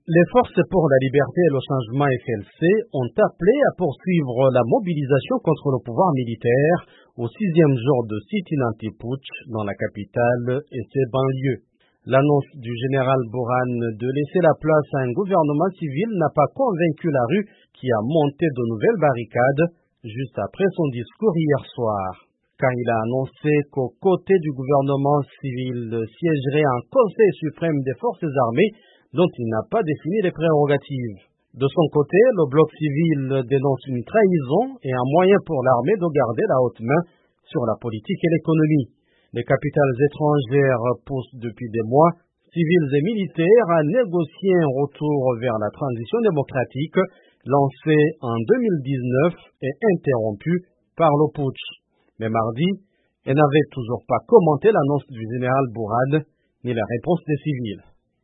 Les forces pour la liberté et le changement FLC ont appelé à poursuivre la mobilisation contre le pouvoir militaire au 6e jour de sit-in anti-putsch dans la capitale et ses banlieues. L'annonce du général Bourhan de laisser la place à un gouvernement civil n'a pas convaincu la rue qui a monté de nouvelles barricades juste après son discours hier soir. Car il a annoncé qu'aux côtés du gouvernement civil siégerait un Conseil suprême des forces armées dont il n'a pas défini les prérogatives. De son côté, le bloc civil dénonce une trahison et un moyen pour l'armée de garder la haute main sur la politique et l'économie. Les capitales étrangères poussent depuis des mois civils et militaires à négocier un retour vers la transition démocratique lancée en 2019 et interrompue par le putsch. Mais mardi, elle n'avait toujours pas commenté l'annonce du général Bourhan ni la réponse des civils.